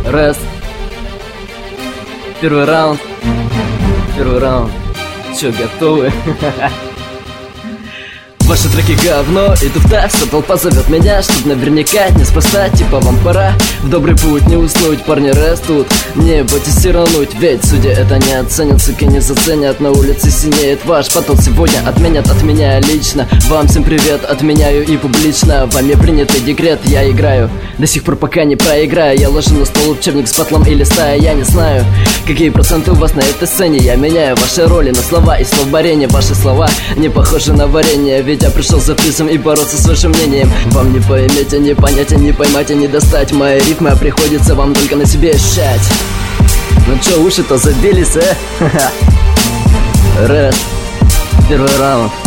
Раз. Первый раунд. Чё, готовы? Ваши треки говно и туфта, вся толпа зовет меня, чтоб наверняка неспроста, типа вам пора в добрый путь, не уснуть, парни растут, не бойтесь сирануть, ведь судьи это не оценят, суки не заценят, на улице синеет ваш потол, сегодня отменят от меня лично, вам всем привет, отменяю и публично, вами принятый декрет, я играю, до сих пор пока не проиграю, я ложу на стол учебник с батлом и листаю, я не знаю, какие проценты у вас на этой сцене, я меняю ваши роли на слова и словарение, ваши слова не похожи на варенье, ведь я пришел за призом и бороться с вашим мнением. Вам не поймете, не понять, не поймать и не достать мои рифмы, а приходится вам только на себе ощущать. Ну чё, уши-то забились, Раз. Первый раунд.